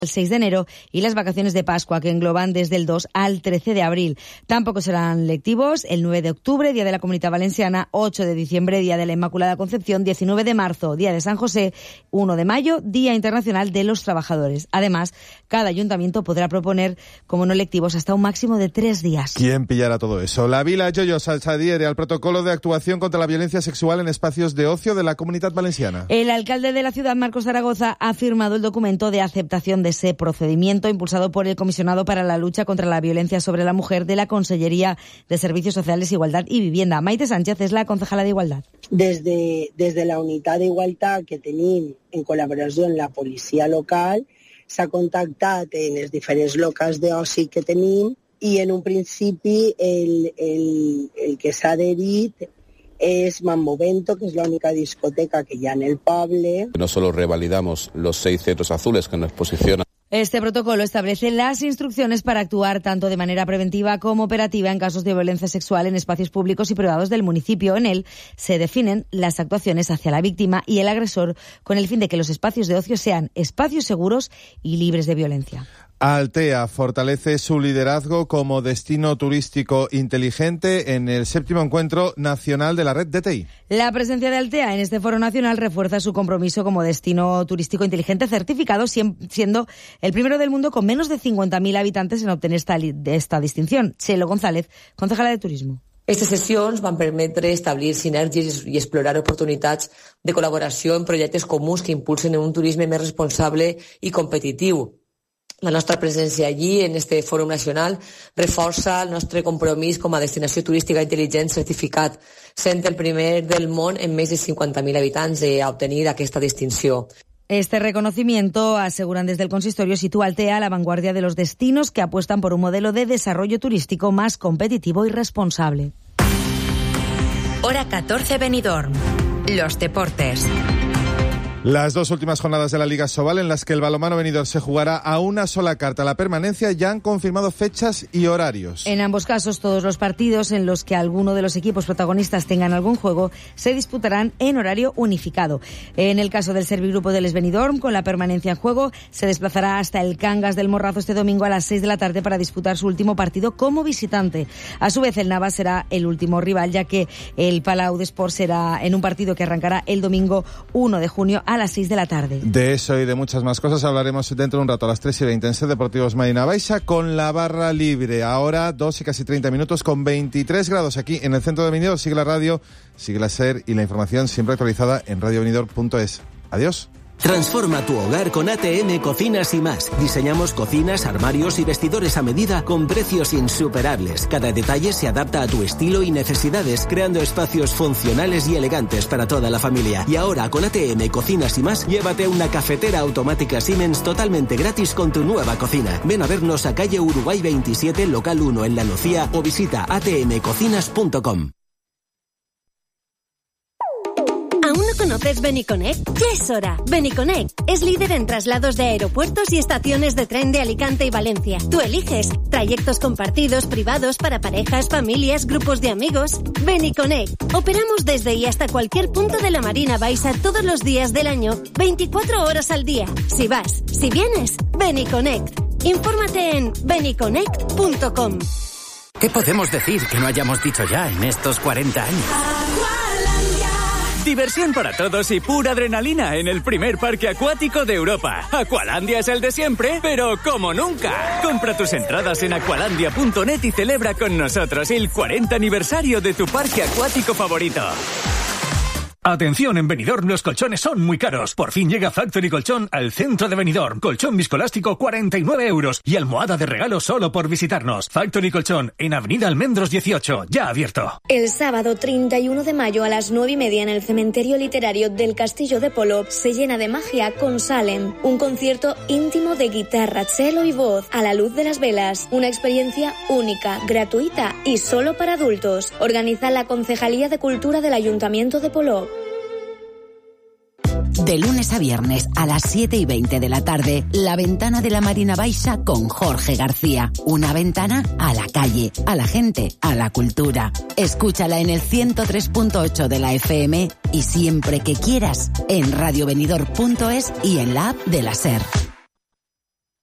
el 6 de enero y las vacaciones de Pascua, que engloban desde el 2 al 13 de abril. Tampoco serán lectivos el 9 de octubre, Día de la Comunidad Valenciana, 8 de diciembre, Día de la Inmaculada Concepción, 19 de marzo, Día de San José, 1 de mayo, Día Internacional de los Trabajadores. Además, cada ayuntamiento podrá proponer como no lectivos hasta un máximo de 3 días. ¿Quién pillará todo eso? La Vila Yoyo s'adhiere al protocolo de actuación contra la violencia sexual en espacios de ocio de la Comunidad Valenciana. El alcalde de la ciudad, Marcos Zaragoza, ha firmado el documento de aceptación de ese procedimiento impulsado por el Comisionado para la Lucha contra la Violencia sobre la Mujer de la Consellería de Servicios Sociales, Igualdad y Vivienda. Maite Sánchez és la concejala d'Igualtat. Des de la unitat d'Igualtat que tenim en col·laboració amb la policia local, s'ha contactat en els diferents locals d'oci que tenim i en un principi el que s'ha adherit es Mammovento, que es la única discoteca que ya en el poble. No solo revalidamos los 6 centros azules que nos posicionan. Este protocolo establece las instrucciones para actuar tanto de manera preventiva como operativa en casos de violencia sexual en espacios públicos y privados del municipio. En él se definen las actuaciones hacia la víctima y el agresor con el fin de que los espacios de ocio sean espacios seguros y libres de violencia. Altea fortalece su liderazgo como destino turístico inteligente en el 7º encuentro nacional de la red DTI. La presencia de Altea en este foro nacional refuerza su compromiso como destino turístico inteligente certificado, siendo el primero del mundo con menos de 50.000 habitantes en obtener esta distinción. Chelo González, concejala de Turismo. Aquestes sessions van permetre establir sinergies i explorar oportunitats de col·laboració en projectes comuns que impulsen un turisme més responsable i competitiu. La nostra presència allí, en este fòrum nacional, reforça el nostre compromís com a destinació turística intel·ligent certificat, sent el primer del món en més de 50.000 habitants a obtenir aquesta distinció. Este reconocimiento, aseguran desde el consistorio, sitúa Altea a la vanguardia de los destinos que apuestan por un modelo de desarrollo turístico más competitivo y responsable. Hora 14 Benidorm. Los deportes. Las 2 últimas jornadas de la Liga Sobal, en las que el balonmano Benidorm se jugará a una sola carta la permanencia, ya han confirmado fechas y horarios. En ambos casos, todos los partidos en los que alguno de los equipos protagonistas tengan algún juego se disputarán en horario unificado. En el caso del Servigrupo del Benidorm, con la permanencia en juego, se desplazará hasta el Cangas del Morrazo este domingo a las 6 de la tarde para disputar su último partido como visitante. A su vez, el Navas será el último rival, ya que el Palau d'Esports será en un partido que arrancará el domingo 1 de junio a las 6 de la tarde. De eso y de muchas más cosas hablaremos dentro de un rato a las 3:20 en Set Deportivos Marina Baixa con la barra libre. Ahora 2 y casi 30 minutos con 23 grados aquí en el centro de Benidorm. Sigue la radio, sigue la SER y la información siempre actualizada en radiobenidorm.es. Adiós. Transforma tu hogar con ATM Cocinas y Más. Diseñamos cocinas, armarios y vestidores a medida con precios insuperables. Cada detalle se adapta a tu estilo y necesidades, creando espacios funcionales y elegantes para toda la familia. Y ahora con ATM Cocinas y Más, llévate una cafetera automática Siemens totalmente gratis con tu nueva cocina. Ven a vernos a calle Uruguay 27, local 1 en La Nucía o visita atmcocinas.com. ¿Aún no conoces Beniconnect? ¡Ya es hora! Beniconnect es líder en traslados de aeropuertos y estaciones de tren de Alicante y Valencia. Tú eliges trayectos compartidos, privados, para parejas, familias, grupos de amigos. Beniconnect. Operamos desde y hasta cualquier punto de la Marina Baixa todos los días del año, 24 horas al día. Si vas, si vienes, Beniconnect. Infórmate en beniconnect.com. ¿Qué podemos decir que no hayamos dicho ya en estos 40 años? Diversión para todos y pura adrenalina en el primer parque acuático de Europa. Aqualandia es el de siempre, pero como nunca. Compra tus entradas en aqualandia.net y celebra con nosotros el 40 aniversario de tu parque acuático favorito. Atención, en Benidorm los colchones son muy caros. Por fin llega Factory Colchón al centro de Benidorm. Colchón viscoelástico 49 € y almohada de regalo solo por visitarnos. Factory Colchón en Avenida Almendros 18, ya abierto. El sábado 31 de mayo a las 9:30 en el cementerio literario del Castillo de Polop se llena de magia con Salem. Un concierto íntimo de guitarra, cello y voz a la luz de las velas. Una experiencia única, gratuita y solo para adultos. Organiza la Concejalía de Cultura del Ayuntamiento de Polop. De lunes a viernes a las 7:20 de la tarde, La Ventana de la Marina Baixa con Jorge García. Una ventana a la calle, a la gente, a la cultura. Escúchala en el 103.8 de la FM y siempre que quieras en radiobenidorm.es y en la app de la SER.